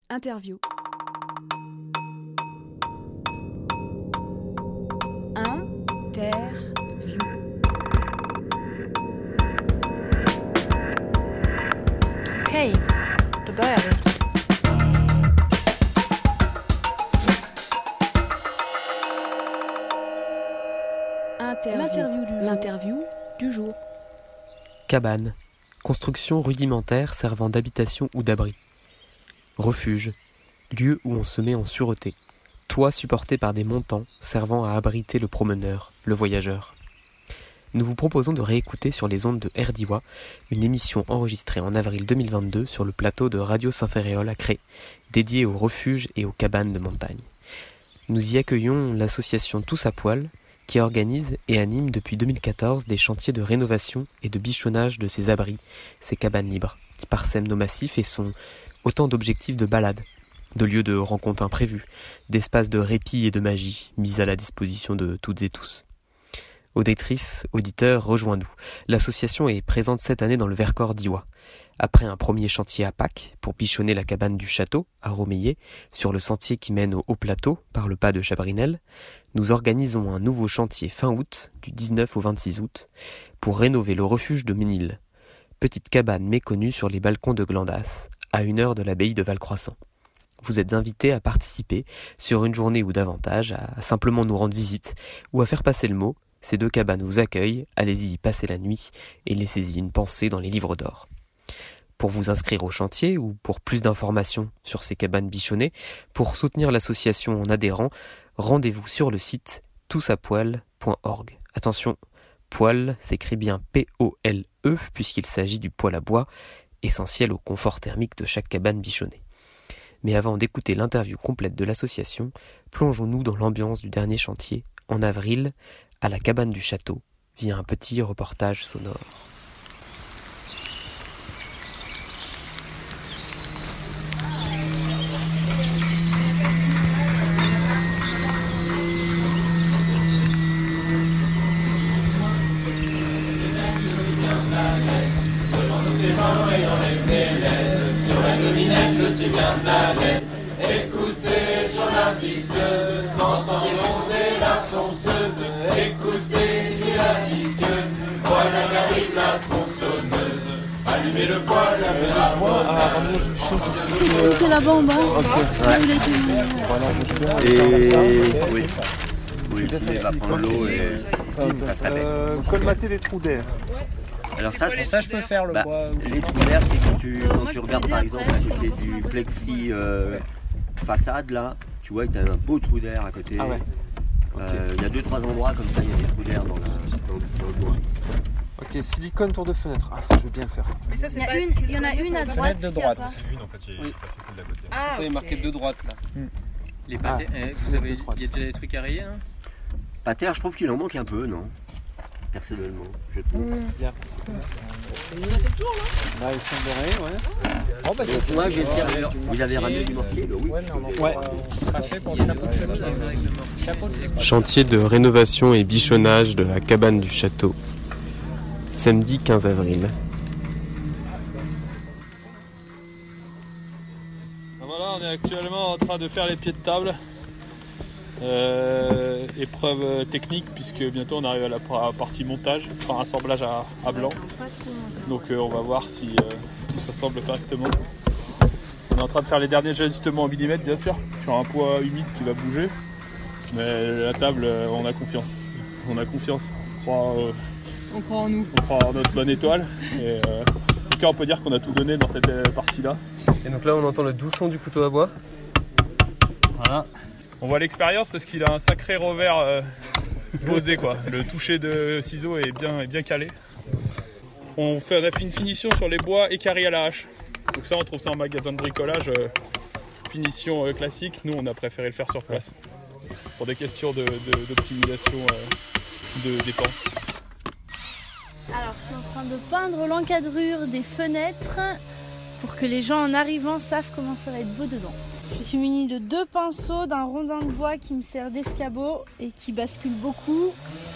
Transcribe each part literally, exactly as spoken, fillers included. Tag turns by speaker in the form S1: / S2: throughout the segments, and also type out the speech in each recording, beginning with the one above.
S1: Interview. Interview.
S2: Okej, då börjar vi.
S1: Interview. L'interview du, L'interview du jour.
S3: Cabane. Construction rudimentaire servant d'habitation ou d'abri. Refuge. Lieu où on se met en sûreté. Toit supporté par des montants servant à abriter le promeneur, le voyageur. Nous vous proposons de réécouter sur les ondes de Erdiwa une émission enregistrée en avril deux mille vingt-deux sur le plateau de Radio Saint-Ferréol à Cré, dédiée aux refuges et aux cabanes de montagne. Nous y accueillons l'association Tous à Poil, qui organise et anime depuis deux mille quatorze des chantiers de rénovation et de bichonnage de ces abris, ces cabanes libres, qui parsèment nos massifs et sont autant d'objectifs de balade, de lieux de rencontres imprévues, d'espaces de répit et de magie mis à la disposition de toutes et tous. Auditrices, auditeurs, rejoins-nous. L'association est présente cette année dans le Vercors d'Iwa. Après un premier chantier à Pâques pour bichonner la cabane du château à Romeillet, sur le sentier qui mène au haut plateau par le pas de Chabrinel, nous organisons un nouveau chantier fin août, du dix-neuf au vingt-six août, pour rénover le refuge de Ménil, petite cabane méconnue sur les balcons de Glandas, à une heure de l'abbaye de Valcroissant. Vous êtes invités à participer, sur une journée ou davantage, à simplement nous rendre visite, ou à faire passer le mot. Ces deux cabanes vous accueillent, allez-y y passer la nuit, et laissez-y une pensée dans les livres d'or. Pour vous inscrire au chantier, ou pour plus d'informations sur ces cabanes bichonnées, pour soutenir l'association en adhérant, rendez-vous sur le site tous à poil point org. Attention, poil s'écrit bien P O L E, puisqu'il s'agit du poêle à bois, essentiel au confort thermique de chaque cabane bichonnée. Mais avant d'écouter l'interview complète de l'association, plongeons-nous dans l'ambiance du dernier chantier, en avril, à la cabane du château, via un petit reportage sonore.
S4: Sur la dominette, je suis bien à l'aise. Écoutez, j'en la visseuse, entendons des la fonceuse. Écoutez, c'est la visqueuse, voilà qu'arrive la tronçonneuse. Allumez le poêle, avec la poêle.
S5: C'est c'est là-bas en bas.
S6: Ok.
S5: Ouais. Il a été mis.
S6: Voilà, et oui. Oui, il va prendre l'eau et ça serait bête.
S7: Euh, colmater les trous d'air.
S6: Alors ça, c'est,
S8: ça je peux faire le
S6: bah,
S8: bois.
S6: les trous d'air, c'est quand tu, quand tu regardes par exemple à côté du plexi euh, façade là, tu vois, il y a un beau trou d'air à côté.
S7: Ah ouais.
S6: Euh,
S7: Okay.
S6: il y a deux trois endroits comme ça, il y a des trous d'air dans, la, dans, dans le bois.
S7: Ok, silicone tour de fenêtre. Ah ça, je veux bien le faire.
S8: Mais ça, c'est
S5: Il y, a
S8: pas
S5: une, il y en a une à droite.
S8: de
S5: s'il y a
S8: droite.
S5: pas.
S9: C'est une en fait, j'ai
S8: Oui.
S9: pas fait celle d'à côté.
S8: Ah,
S10: Ça est marqué de droite là.
S8: Les
S7: Ah,
S8: pâtés, eh, vous
S7: fenêtre
S8: avez,
S7: de droite.
S8: il y a déjà des trucs à rayer, hein.
S6: Pas terre, je trouve qu'il en manque un peu, non? Personnellement, je trouve.
S7: Bien. Là, il semblerait, ouais.
S8: Oh, bah, c'est
S6: Moi, j'ai servi. Vous avez ramené du mortier là? Oui.
S8: Ouais, mais on en
S7: Ouais.
S8: Ce sera fait pour le chapeau de chemise avec le mortier. Chapeau de chemise.
S3: Chantier de rénovation et bichonnage de la cabane du château. Samedi quinze avril.
S11: Voilà, on est actuellement en train de faire les pieds de table. Euh, épreuve technique puisque bientôt on arrive à la partie montage, enfin assemblage à, à blanc. Donc euh, on va voir si euh, tout s'assemble correctement. On est en train de faire les derniers ajustements en millimètres bien sûr, sur un poids humide qui va bouger. Mais la table, euh, on a confiance. On a confiance. On croit, euh,
S5: On croit en nous.
S11: on croit en notre bonne étoile. Et, euh, en tout cas on peut dire qu'on a tout donné dans cette euh, partie-là.
S3: Et donc là on entend le doux son du couteau à bois.
S11: Voilà. On voit l'expérience parce qu'il a un sacré revers euh, posé quoi. Le toucher de ciseaux est bien, est bien calé. On, fait, on a fait une finition sur les bois équarris à la hache. Donc ça on trouve ça en magasin de bricolage. Euh, finition euh, classique. Nous on a préféré le faire sur place. Pour des questions de, de, d'optimisation euh, de dépenses.
S5: Alors, je suis en train de peindre l'encadrure des fenêtres pour que les gens en arrivant savent comment ça va être beau dedans. Je suis munie de deux pinceaux, d'un rondin de bois qui me sert d'escabeau et qui bascule beaucoup.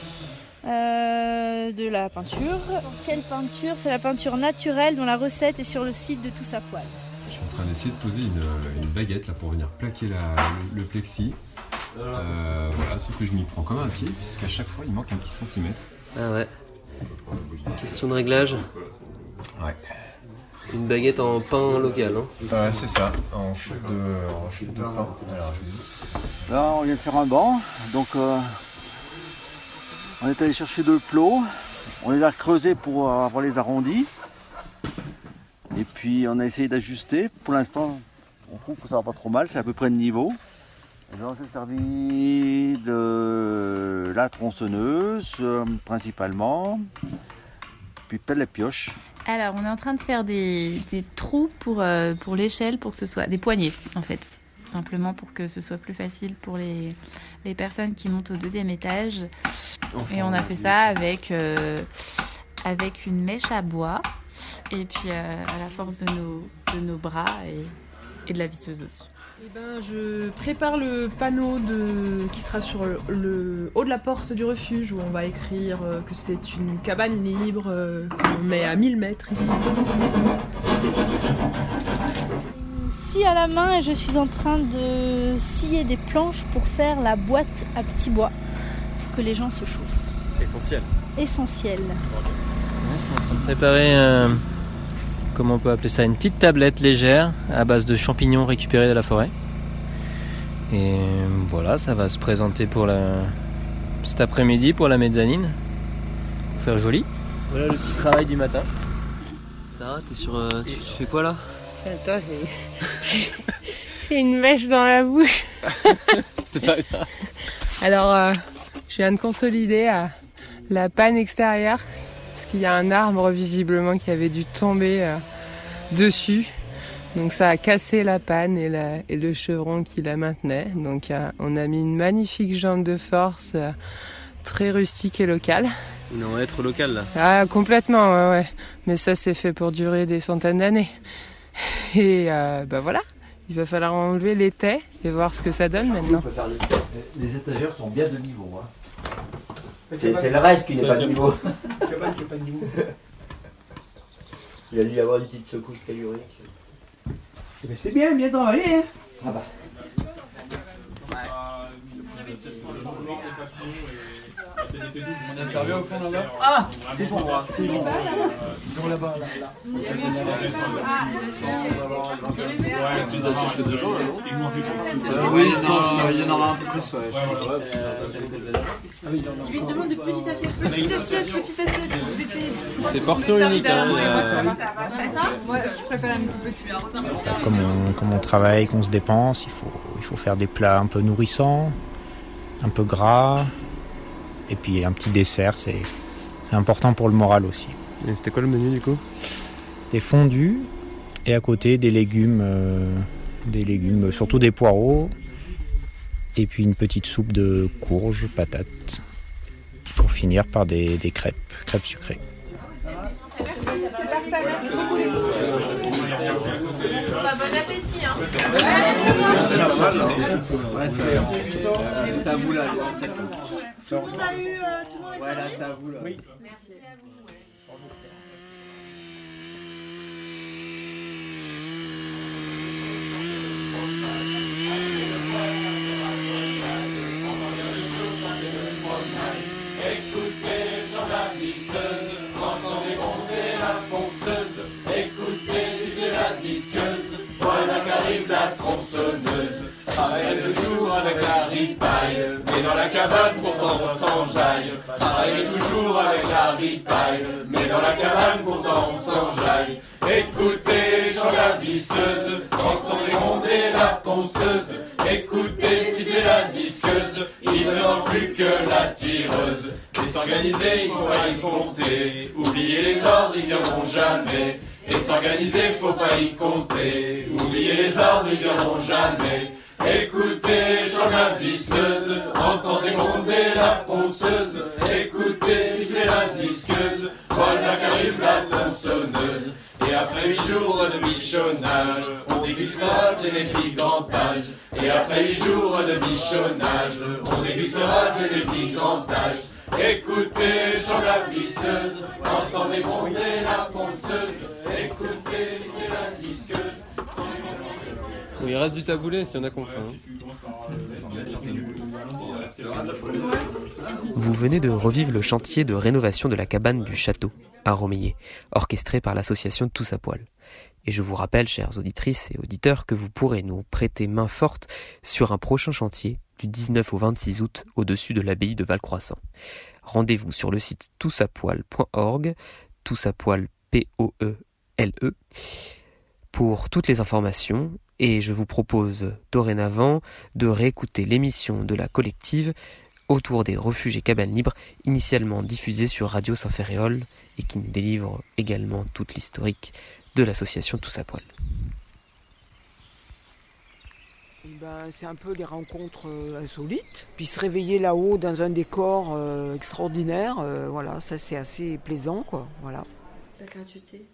S5: Euh, de la peinture. Quelle peinture? C'est la peinture naturelle dont la recette est sur le site de Tous à Poil.
S9: suis en train d'essayer de poser une, une baguette là, pour venir plaquer la, le, le plexi. Euh, voilà, sauf que je m'y prends comme un pied, puisqu'à chaque fois il manque un petit centimètre.
S3: Ah ouais. Question de réglage.
S9: Ouais.
S3: Une baguette en pain local, hein.
S9: Ouais, c'est ça, en chute de, en chute de pain. Alors, je...
S10: Là, on vient de faire un banc, donc euh, on est allé chercher deux plots, on les a creusés pour avoir les arrondis, et puis on a essayé d'ajuster. Pour l'instant, on trouve que ça va pas trop mal, c'est à peu près de niveau. Et là, on s'est servi de la tronçonneuse euh, principalement, puis peut-être la pioche.
S12: Alors, on est en train de faire des, des trous pour, euh, pour l'échelle, pour que ce soit des poignées en fait. Simplement pour que ce soit plus facile pour les, les personnes qui montent au deuxième étage. Enfin, et on a fait ça avec, euh, avec une mèche à bois et puis euh, à la force de nos, de nos bras et, et de la visseuse aussi.
S1: Eh ben, je prépare le panneau de... qui sera sur le, le haut de la porte du refuge où on va écrire que c'est une cabane libre, qu'on est à mille mètres ici.
S5: Scie à la main et je suis en train de scier des planches pour faire la boîte à petits bois pour que les gens se chauffent.
S3: Essentiel.
S5: Essentiel.
S8: Je suis en train de préparer, euh, comment on peut appeler ça, une petite tablette légère à base de champignons récupérés de la forêt. Et voilà, ça va se présenter pour la... cet après-midi pour la mezzanine, pour faire joli. Voilà le petit travail du matin.
S3: Sarah, t'es sur, euh, tu, tu fais quoi là?
S13: Attends, j'ai... j'ai une mèche dans la bouche.
S3: C'est pas grave.
S13: Alors, euh, je viens de consolider euh, la panne extérieure, parce qu'il y a un arbre visiblement qui avait dû tomber euh, dessus. Donc ça a cassé la panne et, la, et le chevron qui la maintenait. Donc euh, on a mis une magnifique jambe de force, euh, très rustique et locale.
S3: On va être local là.
S13: Ah, complètement, ouais, ouais. Mais ça, c'est fait pour durer des centaines d'années. Et euh, bah voilà, il va falloir enlever les tais et voir ce que ça donne maintenant.
S6: Les, les étagères sont bien de niveau. Hein. C'est, c'est le reste qui n'est pas de niveau.
S11: Cabane qui n'est pas de niveau.
S6: Il a dû y avoir une petite secousse calurique.
S10: Mais c'est bien, bien travaillé. Hein.
S6: Ah bah.
S11: On a servi au fond là-bas.
S10: Ah, c'est pour moi. C'est bon. Ils là-bas, là, là.
S11: Ouais, c'est assez que deux gens là, non?
S10: Oui, il y en aura un peu plus, ouais.
S5: Je lui demande de petite assiette, petite assiette, petite assiette.
S3: C'est portion unique. Hein,
S5: Moi, je préfère une petite.
S14: Comme on, comme on travaille, qu'on se dépense, il faut, il faut faire des plats un peu nourrissants, un peu gras. Et puis un petit dessert, c'est, c'est important pour le moral aussi.
S3: Et c'était quoi le menu du coup?
S14: C'était fondu et à côté des légumes, euh, des légumes, surtout des poireaux. Et puis une petite soupe de courges, patates. Pour finir par des, des crêpes, crêpes sucrées.
S5: C'est parfait, merci beaucoup les cousins. Bon appétit, hein.
S10: C'est pas mal, là. Ouais, ça, ça vous là.
S5: Tout le monde a eu, euh, tout le monde a
S10: Ouais, là, ça vous là.
S5: Oui. Merci à vous.
S4: Écoutez, Jean la visseuse, entendez gronder la ponceuse. Écoutez, siffler la disqueuse, voilà qu'arrive la tronçonneuse. Travaille toujours avec la ripaille, mais dans la cabane pourtant on s'enjaille. Travaille toujours avec la ripaille, mais dans la cabane pourtant on s'enjaille. Écoutez, chant la visseuse, entendez gronder la ponceuse. Écoutez, siffler la disqueuse, il ne manque plus que la tireuse. Et s'organiser, il faut pas y compter. Oubliez les ordres, ils viendront jamais. Et s'organiser, faut pas y compter. Oubliez les ordres, ils viendront jamais. Écoutez, chant la visseuse, entendez gronder la ponceuse. Écoutez, siffler la disqueuse, voilà qu'arrive la tronçonneuse. Et après huit jours de bichonnage, on dégustera le génépigantage. Et après huit jours de bichonnage, on dégustera le génépigantage. Écoutez, chant la visseuse, entendez gronder la ponceuse. Écoutez, siffler la disqueuse.
S3: Oui, il reste du taboulé s'il y en a qu'on fait. Vous venez de revivre le chantier de rénovation de la cabane du château à Romillet, orchestré par l'association Tous à Poil. Et je vous rappelle, chères auditrices et auditeurs, que vous pourrez nous prêter main forte sur un prochain chantier du dix-neuf au vingt-six août au-dessus de l'abbaye de Valcroissant. Rendez-vous sur le site tous à poil point org, tous à poil P O E L E, pour toutes les informations, et je vous propose dorénavant de réécouter l'émission de la collective autour des refuges et cabanes libres, initialement diffusée sur Radio Saint-Ferréol et qui nous délivre également toute l'historique de l'association Tous à Poil.
S15: Ben, c'est un peu les rencontres euh, insolites, puis se réveiller là-haut dans un décor euh, extraordinaire, euh, voilà, ça c'est assez plaisant, quoi, voilà.
S16: La gratuité.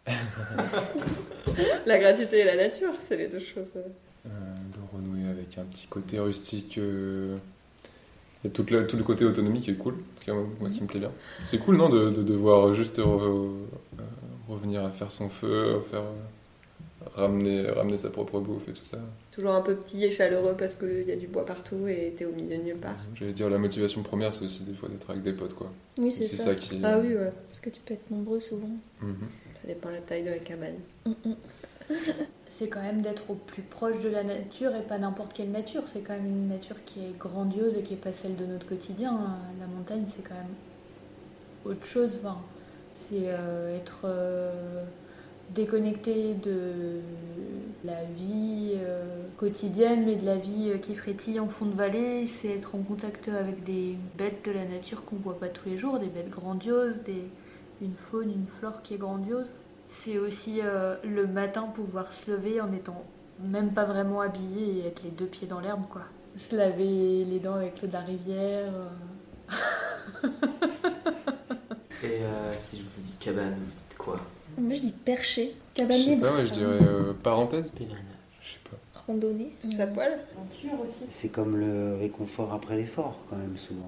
S16: La gratuité et la nature, c'est les deux choses.
S17: Euh, de renouer avec un petit côté rustique. Euh... Il y a tout le, tout le côté autonomie qui est cool, en tout cas moi qui me plaît bien. C'est cool, non, de, de devoir juste re, euh, revenir à faire son feu, faire, euh, ramener, ramener sa propre bouffe et tout ça.
S16: C'est toujours un peu petit et chaleureux parce qu'il y a du bois partout et t'es au milieu de nulle part.
S17: J'allais dire, la motivation première, c'est aussi des fois d'être avec des potes, quoi.
S16: Oui, c'est, c'est ça.
S17: ça qui...
S16: Ah oui, ouais. Parce que tu peux être nombreux souvent.
S17: Mm-hmm.
S16: Ça dépend de la taille de la cabane.
S18: Mm-mm. C'est quand même d'être au plus proche de la nature et pas n'importe quelle nature. C'est quand même une nature qui est grandiose et qui n'est pas celle de notre quotidien. La montagne, c'est quand même autre chose. Enfin, c'est euh, être euh, déconnecté de la vie euh, quotidienne, mais de la vie euh, qui frétille en fond de vallée. C'est être en contact avec des bêtes de la nature qu'on ne voit pas tous les jours, des bêtes grandioses, des, une faune, une flore qui est grandiose. C'est aussi euh, le matin pouvoir se lever en étant même pas vraiment habillé et être les deux pieds dans l'herbe, quoi. Se laver les dents avec l'eau de la rivière. Euh...
S3: Et euh, si je vous dis cabane, vous dites quoi?
S16: Moi je dis perché, cabane
S17: libre. Je sais
S16: libre.
S17: pas, ouais, je dirais euh, parenthèse.
S3: Pèlerinage.
S17: Je sais pas.
S16: Randonnée, Tous à Poil.
S18: Aventure aussi.
S19: C'est comme le réconfort après l'effort, quand même, souvent.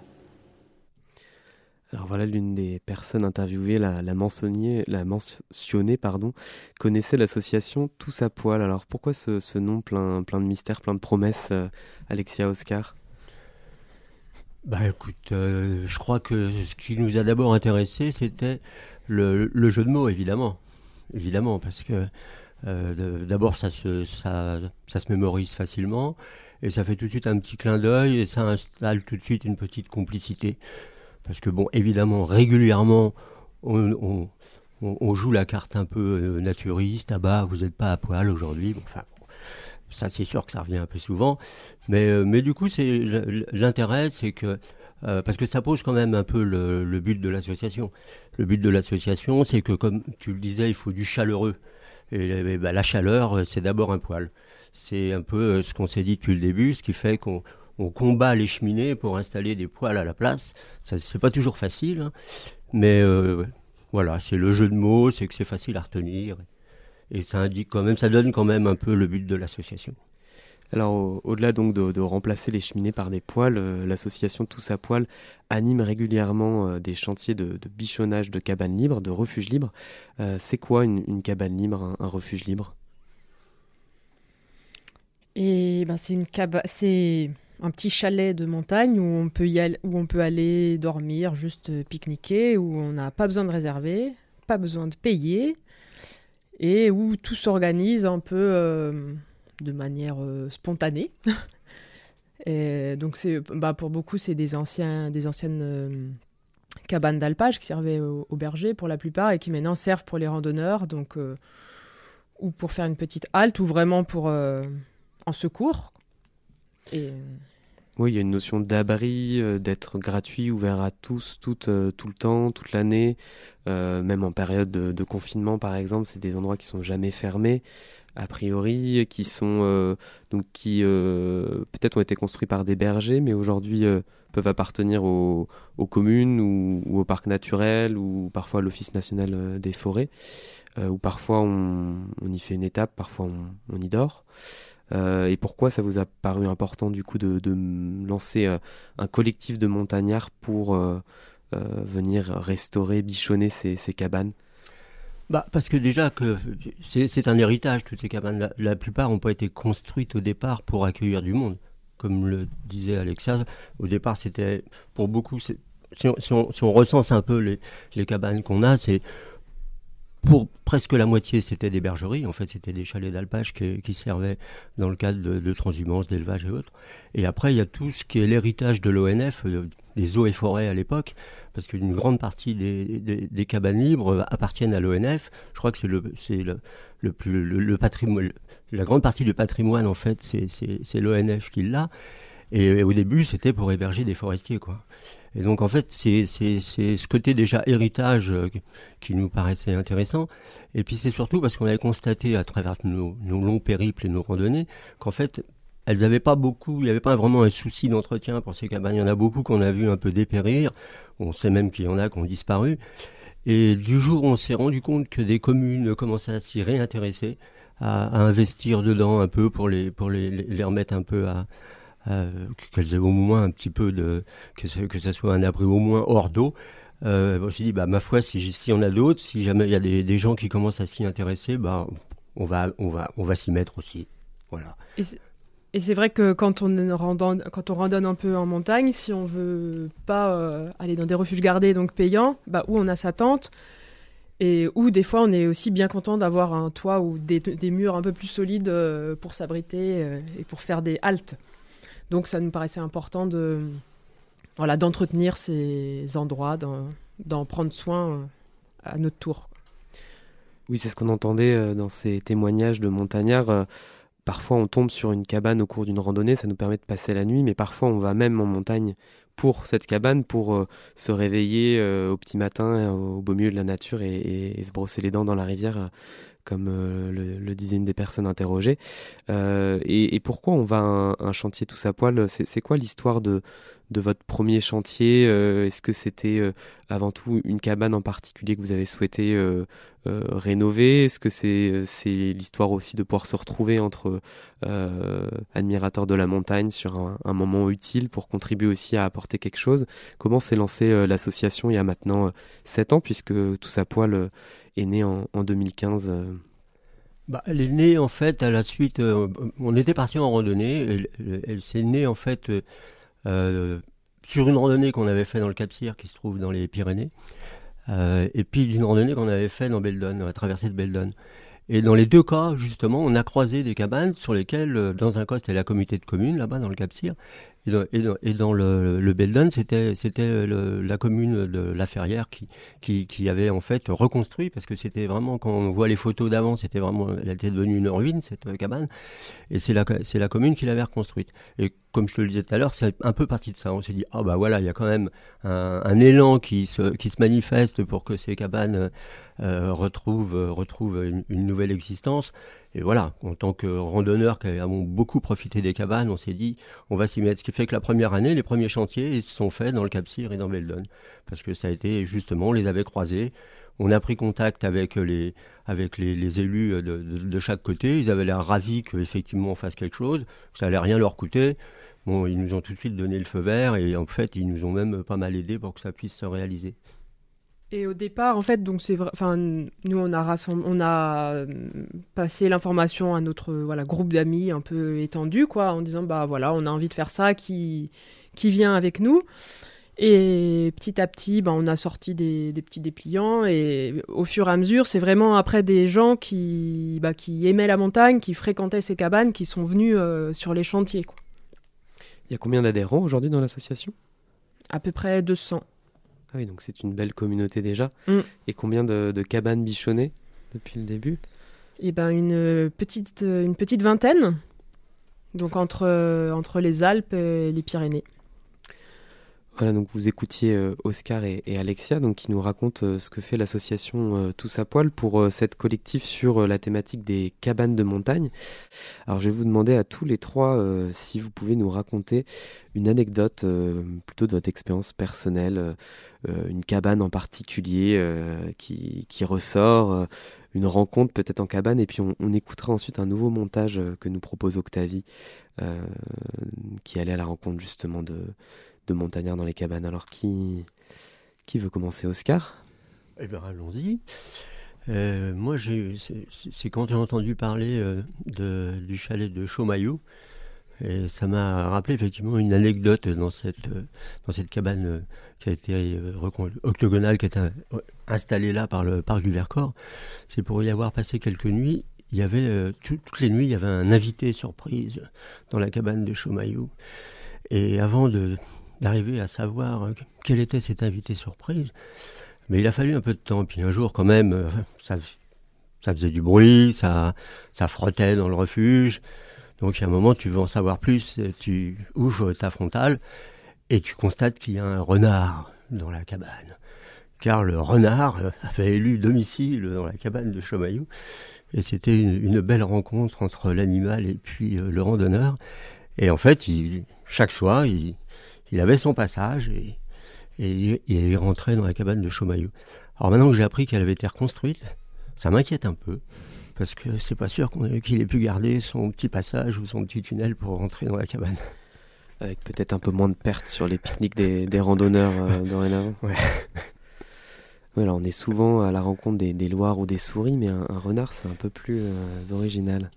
S3: Alors voilà, l'une des personnes interviewées, la, la, la mentionnée, pardon, connaissait l'association Tous à Poil. Alors pourquoi ce, ce nom plein, plein de mystères, plein de promesses, euh, Alexia, Oscar?
S6: Bah écoute, euh, je crois que ce qui nous a d'abord intéressé, c'était le, le jeu de mots, évidemment. Évidemment, parce que euh, d'abord, ça se, ça, ça se mémorise facilement, et ça fait tout de suite un petit clin d'œil, et ça installe tout de suite une petite complicité. Parce que, bon, évidemment, régulièrement, on, on, on joue la carte un peu naturiste. Ah bah, vous n'êtes pas à poil aujourd'hui. Bon, enfin, bon, ça, c'est sûr que ça revient un peu souvent. Mais, euh, mais du coup, c'est, l'intérêt, c'est que... Euh, parce que ça pose quand même un peu le, le but de l'association. Le but de l'association, c'est que, comme tu le disais, il faut du chaleureux. Et, et bah, la chaleur, c'est d'abord un poil. C'est un peu ce qu'on s'est dit depuis le début, ce qui fait qu'on... On combat les cheminées pour installer des poêles à la place. Ça, c'est pas toujours facile, hein. Mais euh, voilà, c'est le jeu de mots, c'est que c'est facile à retenir. Et ça indique quand même, ça donne quand même un peu le but de l'association.
S3: Alors, au- au-delà donc de, de remplacer les cheminées par des poêles, euh, l'association Tous à Poil anime régulièrement euh, des chantiers de, de bichonnage de cabanes libres, de refuges libres. Euh, c'est quoi une, une cabane libre, un, un refuge libre?
S1: Et ben c'est une caba- c'est un petit chalet de montagne où on peut y aller, où on peut aller dormir, juste euh, pique-niquer, où on n'a pas besoin de réserver, pas besoin de payer, et où tout s'organise un peu euh, de manière euh, spontanée. Et donc c'est, bah pour beaucoup, c'est des anciens, des anciennes euh, cabanes d'alpage qui servaient aux, aux bergers pour la plupart et qui maintenant servent pour les randonneurs, donc euh, ou pour faire une petite halte ou vraiment pour euh, en secours. Et
S3: Oui, il y a une notion d'abri, euh, d'être gratuit, ouvert à tous, tout, euh, tout le temps, toute l'année, euh, même en période de, de confinement par exemple, c'est des endroits qui sont jamais fermés, a priori, qui sont euh, donc qui euh, peut-être ont été construits par des bergers, mais aujourd'hui euh, peuvent appartenir aux, aux communes ou, ou au parc naturel ou parfois à l'Office national euh, des forêts, euh, où parfois on, on y fait une étape, parfois on, on y dort. Euh, et pourquoi ça vous a paru important du coup de, de lancer euh, un collectif de montagnards pour euh, euh, venir restaurer, bichonner ces, ces cabanes?
S6: Bah, parce que déjà, que c'est, c'est un héritage, toutes ces cabanes. La, la plupart n'ont pas été construites au départ pour accueillir du monde. Comme le disait Alexia, au départ, c'était pour beaucoup... C'est, si, on, si, on, si on recense un peu les, les cabanes qu'on a, c'est... Pour presque la moitié, c'était des bergeries. En fait, c'était des chalets d'alpage qui, qui servaient dans le cadre de, de transhumance, d'élevage et autres. Et après, il y a tout ce qui est l'héritage de l'O N F, des eaux et forêts à l'époque, parce qu'une grande partie des, des, des cabanes libres appartiennent à l'O N F. Je crois que c'est le, c'est le, le plus, le, le patrimoine, la grande partie du patrimoine, en fait, c'est, c'est, c'est l'O N F qui l'a. Et, et au début, c'était pour héberger des forestiers, quoi. Et donc, en fait, c'est, c'est, c'est ce côté déjà héritage euh, qui nous paraissait intéressant. Et puis, c'est surtout parce qu'on avait constaté à travers nos, nos longs périples et nos randonnées qu'en fait, elles n'avaient pas beaucoup, il n'y avait pas vraiment un souci d'entretien pour ces cabanes. Il y en a beaucoup qu'on a vu un peu dépérir. On sait même qu'il y en a qui ont disparu. Et du jour où on s'est rendu compte que des communes commençaient à s'y réintéresser, à, à investir dedans un peu pour les, pour les, les remettre un peu à... Euh, qu'elles aient au moins un petit peu de... que ça, que ça soit un abri au moins hors d'eau. Euh, on s'est dit, bah, ma foi, si, si on a d'autres, si jamais il y a des, des gens qui commencent à s'y intéresser, bah, on, va, on, va, on va s'y mettre aussi. Voilà.
S1: Et c'est, et c'est vrai que quand on, randonne, quand on randonne un peu en montagne, si on veut pas euh, aller dans des refuges gardés, donc payants, bah, où on a sa tente, et où des fois on est aussi bien content d'avoir un toit ou des, des murs un peu plus solides euh, pour s'abriter euh, et pour faire des haltes. Donc ça nous paraissait important de, voilà, d'entretenir ces endroits, d'en, d'en prendre soin à notre tour.
S3: Oui, c'est ce qu'on entendait dans ces témoignages de montagnards. Parfois on tombe sur une cabane au cours d'une randonnée, ça nous permet de passer la nuit, mais parfois on va même en montagne pour cette cabane, pour euh, se réveiller euh, au petit matin, euh, au beau milieu de la nature et, et, et se brosser les dents dans la rivière, euh, comme euh, le, le disait une des personnes interrogées. Euh, et, et pourquoi on va à un, un chantier tous à poil ? C'est, c'est quoi l'histoire de, de votre premier chantier ? euh, Est-ce que c'était euh, avant tout une cabane en particulier que vous avez souhaité euh, euh, rénover ? Est-ce que c'est, c'est l'histoire aussi de pouvoir se retrouver entre euh, admirateurs de la montagne sur un, un moment utile pour contribuer aussi à apporter quelque chose ? Comment s'est lancée euh, l'association il y a maintenant euh, sept ans, puisque Tous à poil euh, est née en, en deux mille quinze euh...
S6: bah, Elle est née en fait à la suite, euh, on était parti en randonnée, elle, elle, elle s'est née en fait euh, euh, sur une randonnée qu'on avait fait dans le Cap-Cyr qui se trouve dans les Pyrénées, euh, et puis d'une randonnée qu'on avait fait dans Beldon, à la traversée de Beldon. Et dans les deux cas, justement, on a croisé des cabanes sur lesquelles, dans un cas, c'était la communauté de communes, là-bas, dans le Cap-Cyr, et dans, et dans, et dans le, le Beldon, c'était, c'était le, la commune de La Ferrière qui, qui, qui avait, en fait, reconstruit, parce que c'était vraiment, quand on voit les photos d'avant, c'était vraiment, elle était devenue une ruine, cette cabane, et c'est la, c'est la commune qui l'avait reconstruite. Et comme je te le disais tout à l'heure, c'est un peu parti de ça. On s'est dit, ah oh bah voilà, il y a quand même un, un élan qui se, qui se manifeste pour que ces cabanes euh, retrouvent, retrouvent une, une nouvelle existence. Et voilà, en tant que randonneurs qui avons beaucoup profité des cabanes, on s'est dit, on va s'y mettre. Ce qui fait que la première année, les premiers chantiers, ils se sont faits dans le Cap-Cyr et dans Beldon. Parce que ça a été, justement, on les avait croisés. On a pris contact avec les, avec les, les élus de, de, de chaque côté. Ils avaient l'air ravis qu'effectivement on fasse quelque chose, que ça allait rien leur coûter. Bon, ils nous ont tout de suite donné le feu vert et en fait, ils nous ont même pas mal aidés pour que ça puisse se réaliser.
S1: Et au départ, en fait, donc c'est vrai, enfin, nous, on a, rassemb... on a passé l'information à notre voilà, groupe d'amis un peu étendu, quoi, en disant, bah voilà, on a envie de faire ça, qui, qui vient avec nous ? Et petit à petit, bah, on a sorti des, des petits dépliants et au fur et à mesure, c'est vraiment après des gens qui, bah, qui aimaient la montagne, qui fréquentaient ces cabanes, qui sont venus euh, sur les chantiers, quoi.
S3: Il y a combien d'adhérents aujourd'hui dans l'association ?
S1: À peu près deux cents.
S3: Ah oui, donc c'est une belle communauté déjà.
S1: Mm.
S3: Et combien de, de cabanes bichonnées depuis le début ?
S1: Eh ben une petite, une petite vingtaine, donc entre, entre les Alpes et les Pyrénées.
S3: Voilà, donc vous écoutiez euh, Oscar et, et Alexia, donc qui nous racontent euh, ce que fait l'association euh, Tous à poil pour euh, cette collectif sur euh, la thématique des cabanes de montagne. Alors je vais vous demander à tous les trois euh, si vous pouvez nous raconter une anecdote euh, plutôt de votre expérience personnelle, euh, une cabane en particulier euh, qui, qui ressort, euh, une rencontre peut-être en cabane, et puis on, on écoutera ensuite un nouveau montage euh, que nous propose Octavie, euh, qui allait à la rencontre justement de de montagnards dans les cabanes. Alors, qui, qui veut commencer, Oscar ?
S6: Eh bien, allons-y. Euh, moi, j'ai, c'est, c'est quand j'ai entendu parler euh, de, du chalet de Chaumayou, et ça m'a rappelé effectivement une anecdote dans cette, euh, dans cette cabane euh, qui a été euh, recon- octogonale, qui est un- installée là par le parc du Vercors. C'est pour y avoir passé quelques nuits. Il y avait, euh, tout- toutes les nuits, il y avait un invité surprise dans la cabane de Chaumayou. Et avant de, d'arriver à savoir euh, quel était cet invité surprise, mais il a fallu un peu de temps. Puis un jour, quand même, euh, ça, ça faisait du bruit, ça, ça frottait dans le refuge. Donc, il y a un moment, tu veux en savoir plus, tu ouvres ta frontale et tu constates qu'il y a un renard dans la cabane. Car le renard avait élu domicile dans la cabane de Chaumayou. Et c'était une, une belle rencontre entre l'animal et puis euh, le randonneur. Et en fait, il, chaque soir, il, il avait son passage et, et, et il rentrait dans la cabane de Chaumayou. Alors maintenant que j'ai appris qu'elle avait été reconstruite, ça m'inquiète un peu. Parce que c'est pas sûr qu'on ait, qu'il ait pu garder son petit passage ou son petit tunnel pour rentrer dans la cabane.
S3: Avec peut-être un peu moins de pertes sur les pique-niques des, des randonneurs euh, dorénavant.
S6: Ouais.
S3: Ouais, alors on est souvent à la rencontre des, des loirs ou des souris, mais un, un renard, c'est un peu plus euh, original.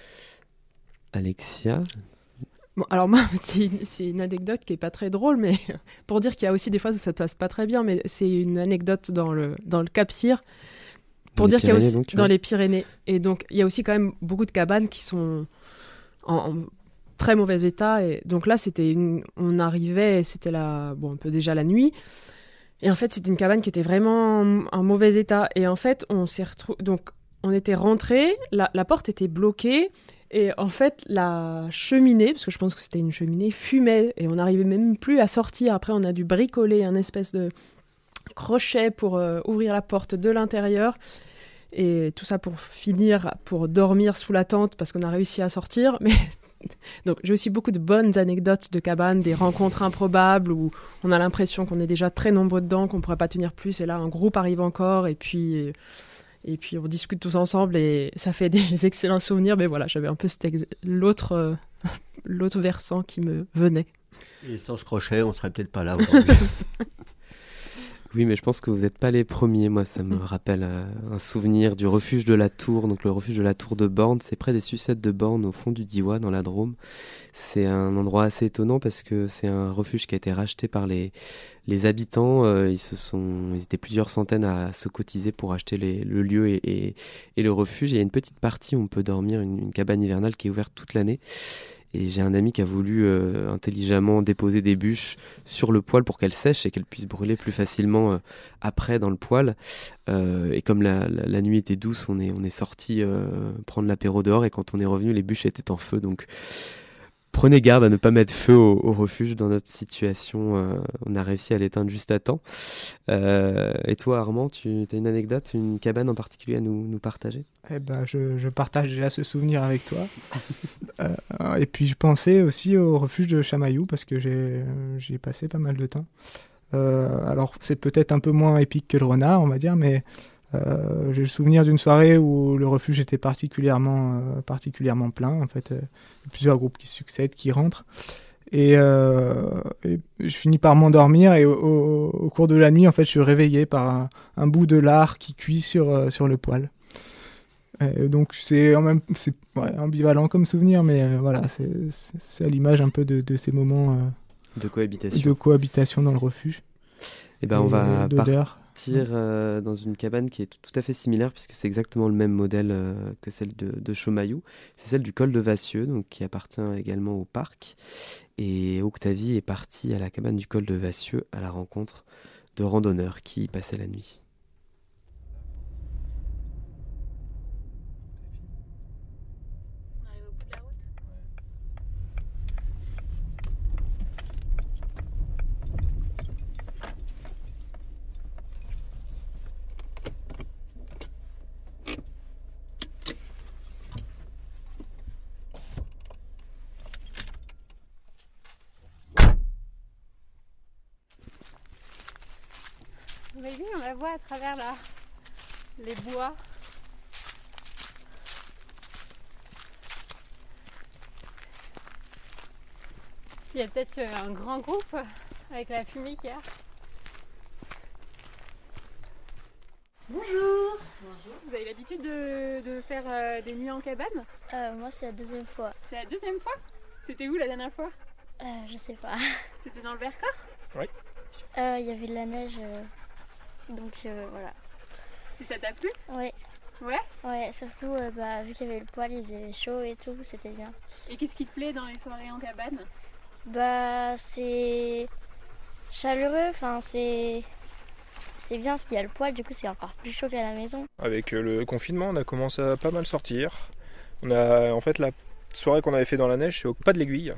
S3: Alexia?
S1: Bon, alors moi, c'est une, c'est une anecdote qui est pas très drôle, mais pour dire qu'il y a aussi des fois où ça se passe pas très bien, mais c'est une anecdote dans le, dans le Cap-Cyr. Pour
S3: Dans
S1: dire
S3: les
S1: qu'il y a aussi
S3: Pyrénées, donc,
S1: dans
S3: ouais.
S1: les Pyrénées. Et donc, il y a aussi quand même beaucoup de cabanes qui sont en, en très mauvais état. Et donc là, c'était une, on arrivait, c'était la, bon, un peu déjà la nuit. Et en fait, c'était une cabane qui était vraiment en, en mauvais état. Et en fait, on s'est retrouvé, donc on était rentrés, la, la porte était bloquée. Et en fait, la cheminée, parce que je pense que c'était une cheminée, fumait. Et on n'arrivait même plus à sortir. Après, on a dû bricoler un espèce de crochet pour euh, ouvrir la porte de l'intérieur. Et tout ça pour finir, pour dormir sous la tente, parce qu'on a réussi à sortir. Mais donc, j'ai aussi beaucoup de bonnes anecdotes de cabane, des rencontres improbables où on a l'impression qu'on est déjà très nombreux dedans, qu'on ne pourrait pas tenir plus. Et là, un groupe arrive encore, et puis, et puis on discute tous ensemble, et ça fait des excellents souvenirs. Mais voilà, j'avais un peu cet ex- l'autre, euh, l'autre versant qui me venait.
S6: Et sans ce crochet, on serait peut-être pas là aujourd'hui.
S3: Oui, mais je pense que vous n'êtes pas les premiers. Moi, ça me rappelle euh, un souvenir du refuge de la Tour. Donc, le refuge de la Tour de Borne, c'est près des Sucettes de Borne, au fond du Diois, dans la Drôme. C'est un endroit assez étonnant parce que c'est un refuge qui a été racheté par les, les habitants. Euh, ils, se sont, ils étaient plusieurs centaines à se cotiser pour acheter les, le lieu et, et, et le refuge. Et il y a une petite partie où on peut dormir, une, une cabane hivernale qui est ouverte toute l'année. Et j'ai un ami qui a voulu euh, intelligemment déposer des bûches sur le poêle pour qu'elles sèchent et qu'elles puissent brûler plus facilement euh, après dans le poêle. Euh, et comme la, la, la nuit était douce, on est, on est sorti euh, prendre l'apéro dehors, et quand on est revenu, les bûches étaient en feu. Donc prenez garde à ne pas mettre feu au, au refuge dans notre situation. Euh, on a réussi à l'éteindre juste à temps. Euh, et toi, Armand, tu as une anecdote, une cabane en particulier à nous, nous partager?
S20: Eh ben, je, je partage déjà ce souvenir avec toi. euh, et puis je pensais aussi au refuge de Chamaillou parce que j'ai, j'y ai passé pas mal de temps. Euh, alors c'est peut-être un peu moins épique que le renard, on va dire, mais euh, j'ai le souvenir d'une soirée où le refuge était particulièrement, euh, particulièrement plein. En fait, euh, plusieurs groupes qui succèdent, qui rentrent. Et, euh, et je finis par m'endormir, et au, au, au cours de la nuit, en fait, je suis réveillé par un, un bout de lard qui cuit sur, euh, sur le poêle. Et donc c'est, en même, c'est ouais, ambivalent comme souvenir, mais euh, voilà, c'est, c'est, c'est à l'image un peu de, de ces moments euh,
S3: de cohabitation.
S20: de cohabitation dans le refuge.
S3: Et ben, on va
S20: d'odeur.
S3: partir euh, dans une cabane qui est tout, tout à fait similaire, puisque c'est exactement le même modèle euh, que celle de, de Chaumayou. C'est celle du col de Vassieux, donc qui appartient également au parc. Et Octavie est partie à la cabane du col de Vassieux à la rencontre de randonneurs qui y passaient la nuit.
S5: Vous avez vu, on la voit à travers la... les bois. Il y a peut-être un grand groupe avec la fumée qu'il y a.
S21: Bonjour. Bonjour. Vous avez l'habitude de, de faire euh, des nuits en cabane?
S5: Euh, moi, c'est la deuxième fois.
S21: C'est la deuxième fois? C'était où la dernière fois?
S5: Euh, je sais pas.
S21: C'était dans le Vercors?
S22: Oui.
S5: Il euh, y avait de la neige, euh, donc euh, voilà.
S21: Et ça t'a plu?
S5: Oui.
S21: Ouais?
S5: Ouais, surtout euh, bah, vu qu'il y avait le poêle, il faisait chaud et tout, c'était bien.
S21: Et qu'est-ce qui te plaît dans les soirées en cabane?
S5: Bah, c'est chaleureux, enfin c'est... C'est bien parce qu'il y a le poêle, du coup c'est encore plus chaud qu'à la maison.
S22: Avec le confinement, on a commencé à pas mal sortir. On a, en fait, la soirée qu'on avait fait dans la neige, c'est au Pas de l'Aiguille,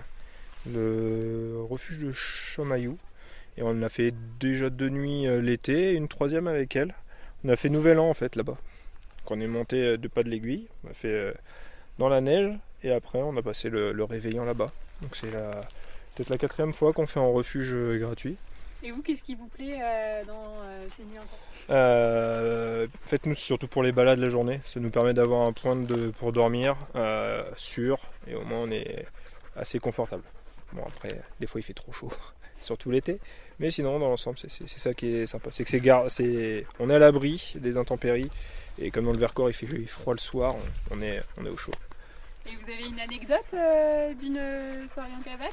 S22: le refuge de Chamayou. Et on a fait déjà deux nuits l'été, et une troisième avec elle. On a fait Nouvel An en fait là-bas. Donc on est monté de Pas de l'Aiguille, on a fait dans la neige, et après on a passé le, le réveillon là-bas. Donc c'est la, peut-être la quatrième fois qu'on fait un refuge gratuit.
S21: Et vous, qu'est-ce qui vous plaît euh, dans euh, ces nuits en cabane?
S22: euh, Faites-nous surtout pour les balades la journée. Ça nous permet d'avoir un point de, pour dormir euh, sûr, et au moins on est assez confortable. Bon après, des fois il fait trop chaud, surtout l'été. Mais sinon, dans l'ensemble, c'est, c'est, c'est ça qui est sympa. C'est que c'est, gar- c'est on est à l'abri des intempéries, et comme dans le Vercors il fait froid le soir, on, on, est, on est au chaud.
S21: Et vous avez une anecdote euh, d'une soirée en cabane?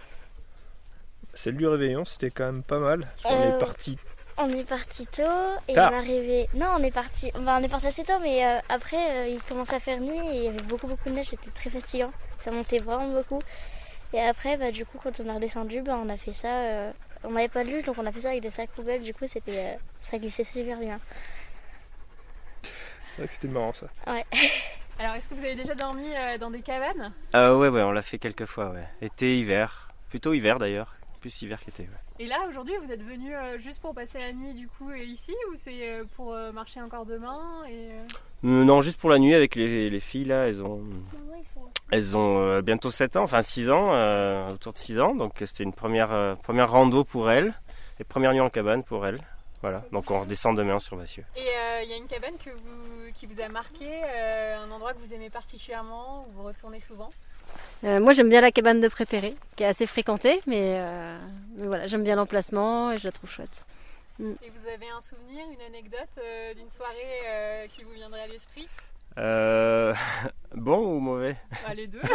S22: Celle du réveillon, c'était quand même pas mal. Parce qu'on
S5: Euh,
S22: est parti.
S5: On est parti tôt et
S22: Tard.
S5: on est arrivé. Non, on est parti. Enfin, on est parti assez tôt, mais euh, après euh, il commençait à faire nuit et il y avait beaucoup beaucoup de neige. C'était très fatigant. Ça montait vraiment beaucoup. Et après, bah, du coup, quand on est redescendu, bah, on a fait ça. Euh, on n'avait pas de luge, donc on a fait ça avec des sacs poubelles. Du coup, c'était, euh, ça glissait super bien.
S22: C'est vrai que c'était marrant ça.
S5: Ouais.
S21: Alors, est-ce que vous avez déjà dormi euh, dans des cabanes?
S8: Euh, ouais, ouais, on l'a fait quelques fois, ouais. Été, hiver. Plutôt hiver d'ailleurs. Plus hiver qu'été, ouais.
S21: Et là, aujourd'hui, vous êtes venu euh, juste pour passer la nuit du coup euh, ici, ou c'est euh, pour euh, marcher encore demain et, euh...
S8: Euh, non, juste pour la nuit avec les, les filles là, elles ont, elles ont euh, bientôt sept ans, enfin six ans, euh, autour de six ans, donc c'était une première, euh, première rando pour elles, et première nuit en cabane pour elles. Voilà, donc on redescend demain sur Vassieux.
S21: Et il euh, y a une cabane que vous, qui vous a marqué, euh, un endroit que vous aimez particulièrement, où vous retournez souvent?
S23: Euh, moi j'aime bien la cabane de Prépéré, qui est assez fréquentée, mais, euh, mais voilà, j'aime bien l'emplacement et je la trouve chouette. Mm.
S21: Et vous avez un souvenir, une anecdote euh, d'une soirée euh, qui vous viendrait à l'esprit?
S8: Euh, bon ou mauvais?
S21: Bah, les deux.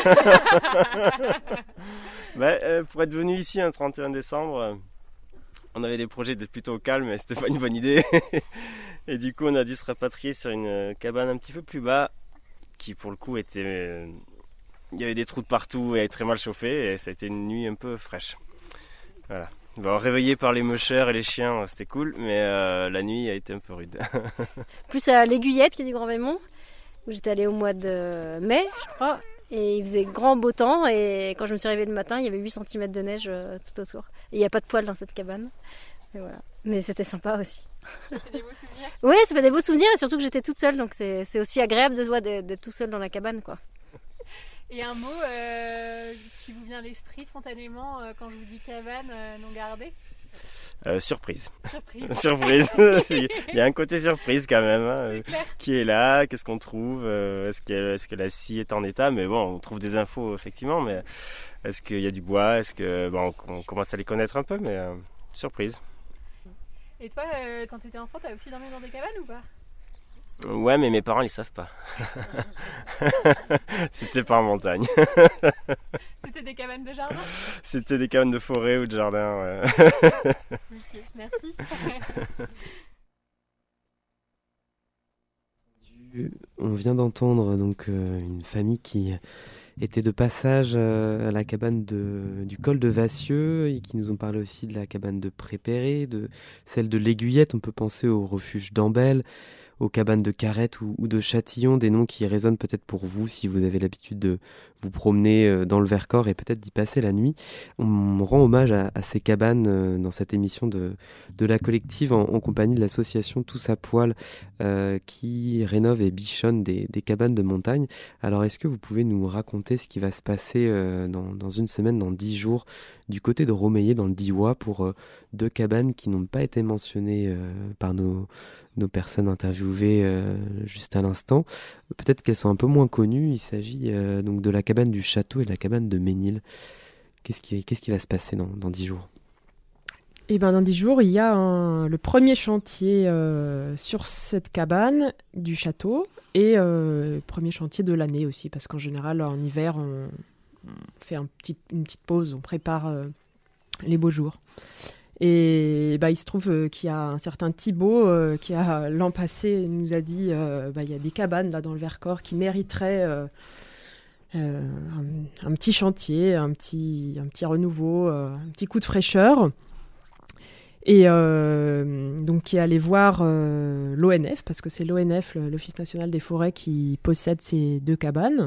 S8: bah, euh, Pour être venu ici un trente et un décembre, euh, on avait des projets d'être plutôt calme, mais c'était pas une bonne idée. Et du coup on a dû se rapatrier sur une cabane un petit peu plus bas, qui pour le coup était... Euh, il y avait des trous de partout et très mal chauffé, et ça a été une nuit un peu fraîche. Voilà. Bon, réveillé par les mocheurs et les chiens, c'était cool, mais euh, la nuit a été un peu rude.
S23: Plus à l'Aiguillette, pied du Grand Vémont, où j'étais allée au mois de mai, je crois, et il faisait grand beau temps, et quand je me suis réveillée le matin, il y avait huit centimètres de neige euh, tout autour. Et il n'y a pas de poêle dans cette cabane. Et voilà. Mais c'était sympa aussi.
S21: Ça fait des beaux souvenirs?
S23: Oui, ça fait des beaux souvenirs, et surtout que j'étais toute seule, donc c'est, c'est aussi agréable de, d'être, d'être tout seul dans la cabane, quoi.
S21: Et un mot euh, qui vous vient à l'esprit spontanément euh, quand je vous dis cabane euh, non gardée?
S8: Euh, surprise.
S21: Surprise.
S8: Surprise. Il y a un côté surprise quand même. Hein. Euh, qui est là? Qu'est-ce qu'on trouve? euh, Est-ce que, est-ce que la scie est en état? Mais bon, on trouve des infos effectivement. Mais est-ce qu'il y a du bois? Est-ce que bon, on commence à les connaître un peu? Mais euh, surprise.
S21: Et toi, euh, quand tu étais enfant, t'as aussi dormi dans des cabanes ou pas?
S8: Ouais, mais mes parents ils savent pas. C'était pas en montagne.
S21: C'était des cabanes de jardin?
S8: C'était des cabanes de forêt ou de jardin, ouais.
S21: Ok, merci.
S3: On vient d'entendre donc euh, une famille qui était de passage euh, à la cabane de, du col de Vassieux, et qui nous ont parlé aussi de la cabane de Prépéré, de celle de l'Aiguillette. On peut penser au refuge d'Ambel, aux cabanes de Carrette ou, ou de Châtillon, des noms qui résonnent peut-être pour vous si vous avez l'habitude de vous promener dans le Vercors et peut-être d'y passer la nuit. On rend hommage à, à ces cabanes dans cette émission de, de la collective en, en compagnie de l'association Tous à Poil euh, qui rénove et bichonne des, des cabanes de montagne. Alors est-ce que vous pouvez nous raconter ce qui va se passer euh, dans, dans une semaine, dans dix jours, du côté de Romeillet dans le Diois pour euh, deux cabanes qui n'ont pas été mentionnées euh, par nos, nos personnes interviewées euh, juste à l'instant. Peut-être qu'elles sont un peu moins connues. Il s'agit euh, donc de la cabane du Château et de la cabane de Ménil. Qu'est-ce qui, qu'est-ce qui va se passer dans, dans dix jours?
S1: Et ben, dans dix jours, il y a un, le premier chantier euh, sur cette cabane du château et euh, premier chantier de l'année aussi, parce qu'en général, en hiver, on, on fait un petit, une petite pause, on prépare euh, les beaux jours. Et bah, il se trouve euh, qu'il y a un certain Thibaut euh, qui, a, l'an passé, nous a dit euh, bah, il y a des cabanes là, dans le Vercors qui mériteraient euh, euh, un, un petit chantier, un petit, un petit renouveau, euh, un petit coup de fraîcheur. Et euh, donc, qui est allé voir euh, l'O N F, parce que c'est l'O N F, l'Office national des forêts, qui possède ces deux cabanes.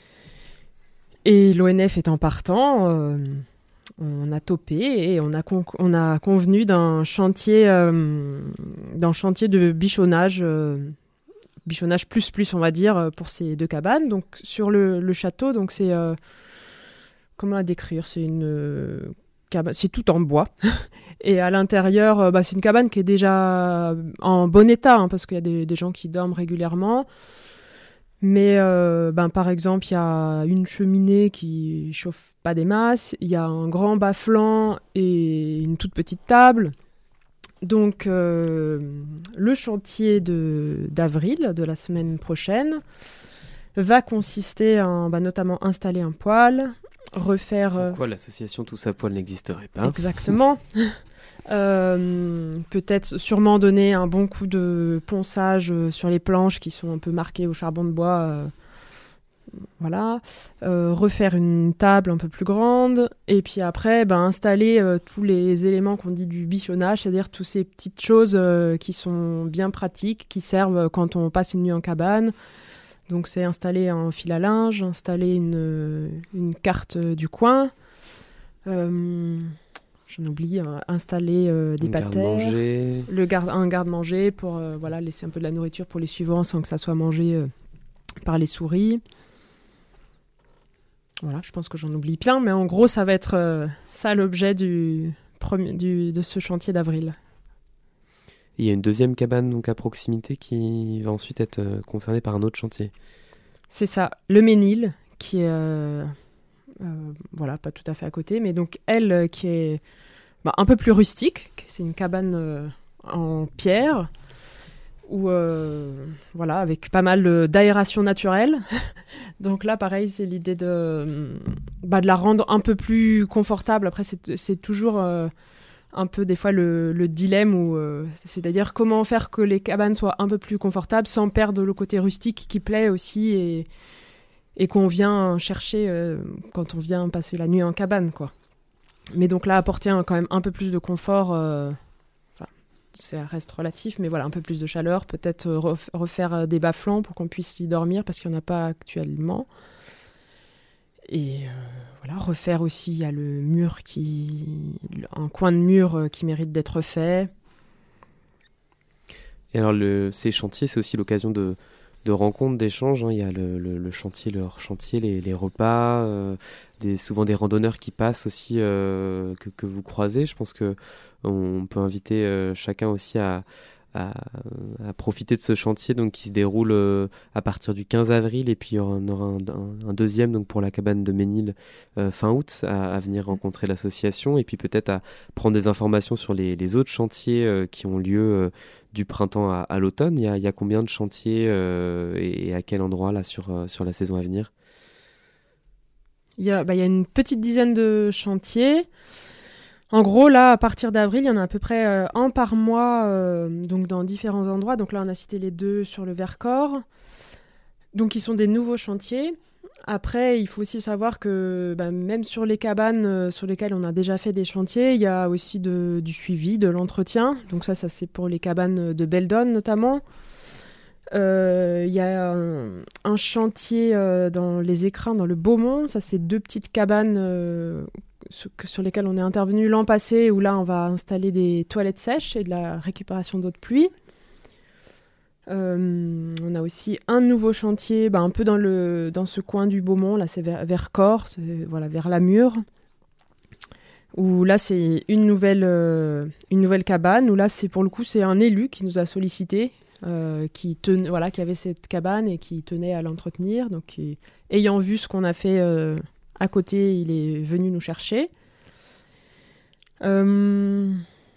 S1: Et l'O N F étant partant, euh, on a topé et on a, con- on a convenu d'un chantier, euh, d'un chantier de bichonnage, euh, bichonnage plus plus, on va dire, pour ces deux cabanes. Donc, sur le, le château, donc c'est... Euh, comment la décrire ? C'est une... Euh, c'est tout en bois. Et à l'intérieur, bah, c'est une cabane qui est déjà en bon état, hein, parce qu'il y a des, des gens qui dorment régulièrement. Mais euh, ben, par exemple, il y a une cheminée qui chauffe pas des masses, il y a un grand bas-flanc et une toute petite table. Donc, euh, le chantier de, d'avril, de la semaine prochaine, va consister à bah, notamment installer un poêle, refaire...
S3: Sans quoi l'association Tous à Poil n'existerait pas.
S1: Exactement. euh, peut-être sûrement donner un bon coup de ponçage sur les planches qui sont un peu marquées au charbon de bois. Euh, voilà. Euh, refaire une table un peu plus grande. Et puis après, ben, installer euh, tous les éléments qu'on dit du bichonnage, c'est-à-dire toutes ces petites choses euh, qui sont bien pratiques, qui servent quand on passe une nuit en cabane. Donc, c'est installer un fil à linge, installer une, une carte du coin. Euh, j'en oublie, euh, installer euh, des patères.
S3: Garde-manger.
S1: Le garde, un garde-manger pour euh, voilà, laisser un peu de la nourriture pour les suivants sans que ça soit mangé euh, par les souris. Voilà, je pense que j'en oublie plein, mais en gros, ça va être euh, ça l'objet du, premier, du, de ce chantier d'avril.
S3: Il y a une deuxième cabane donc à proximité qui va ensuite être euh, concernée par un autre chantier.
S1: C'est ça, le Ménil, qui est, euh, euh, voilà, pas tout à fait à côté, mais donc elle euh, qui est bah, un peu plus rustique. C'est une cabane euh, en pierre, où, euh, voilà, avec pas mal euh, d'aération naturelle. Donc là, pareil, c'est l'idée de, bah, de la rendre un peu plus confortable. Après, c'est, c'est toujours... Euh, un peu des fois le, le dilemme, où, euh, c'est-à-dire comment faire que les cabanes soient un peu plus confortables sans perdre le côté rustique qui plaît aussi et, et qu'on vient chercher euh, quand on vient passer la nuit en cabane, quoi. Mais donc là, apporter un, quand même un peu plus de confort, euh, enfin, ça reste relatif, mais voilà, un peu plus de chaleur, peut-être ref- refaire des bas-flancs pour qu'on puisse y dormir parce qu'il n'y en a pas actuellement. Et euh, voilà, refaire aussi, il y a le mur qui... un coin de mur qui mérite d'être fait.
S3: Et alors, le, ces chantiers, c'est aussi l'occasion de, de rencontres, d'échanges. Hein. Il y a le, le, le chantier, le hors-chantier, les, les repas, euh, des, souvent des randonneurs qui passent aussi, euh, que, que vous croisez. Je pense qu'on peut inviter euh, chacun aussi à... À, à profiter de ce chantier donc, qui se déroule euh, à partir du quinze avril, et puis on aura un, un, un deuxième donc, pour la cabane de Ménil euh, fin août, à, à venir rencontrer l'association, et puis peut-être à prendre des informations sur les, les autres chantiers euh, qui ont lieu euh, du printemps à, à l'automne. Il y a, il y a combien de chantiers euh, et, et à quel endroit là, sur, euh, sur la saison à venir?
S1: Il y a, bah, il y a une petite dizaine de chantiers. En gros, là, à partir d'avril, il y en a à peu près euh, un par mois, euh, donc dans différents endroits. Donc là, on a cité les deux sur le Vercors. Donc, ils sont des nouveaux chantiers. Après, il faut aussi savoir que bah, même sur les cabanes euh, sur lesquelles on a déjà fait des chantiers, il y a aussi de, du suivi, de l'entretien. Donc ça, ça c'est pour les cabanes de Beldon notamment. Euh, il y a un, un chantier euh, dans les Écrins, dans le Beaumont. Ça, c'est deux petites cabanes... Euh, sur lesquels on est intervenu l'an passé, où là on va installer des toilettes sèches et de la récupération d'eau de pluie. Euh, on a aussi un nouveau chantier, bah, un peu dans, le, dans ce coin du Beaumont, là c'est vers, vers Corps, c'est, voilà, vers la Mure, où là c'est une nouvelle, euh, une nouvelle cabane, où là c'est pour le coup c'est un élu qui nous a sollicité, euh, qui, ten, voilà, qui avait cette cabane et qui tenait à l'entretenir, donc qui, ayant vu ce qu'on a fait euh, à côté, il est venu nous chercher. Euh,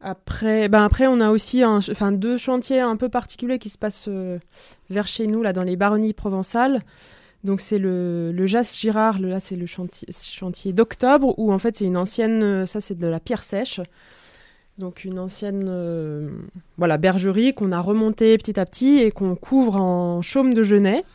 S1: Après, ben après, on a aussi un, enfin, deux chantiers un peu particuliers qui se passent euh, vers chez nous, là, dans les baronnies provençales. Donc, c'est le, le Jas Girard, le, là, c'est le chantier, chantier d'octobre, où en fait, c'est une ancienne, ça, c'est de la pierre sèche. Donc, une ancienne euh, voilà, bergerie qu'on a remontée petit à petit et qu'on couvre en chaume de genêt.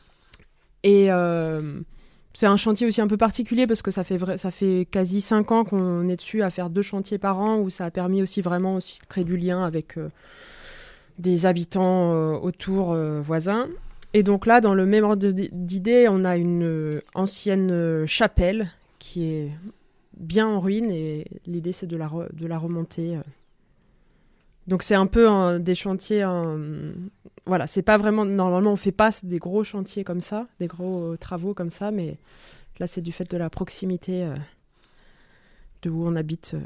S1: Et euh, c'est un chantier aussi un peu particulier parce que ça fait, vrai, ça fait quasi cinq ans qu'on est dessus à faire deux chantiers par an, où ça a permis aussi vraiment aussi de créer du lien avec euh, des habitants euh, autour euh, voisins. Et donc là, dans le même ordre d'idée, on a une euh, ancienne euh, chapelle qui est bien en ruine et l'idée c'est de la, re- de la remonter. Euh. Donc c'est un peu un, des chantiers... Un, voilà, c'est pas vraiment... Normalement, on fait pas des gros chantiers comme ça, des gros euh, travaux comme ça, mais là, c'est du fait de la proximité euh, de où on habite.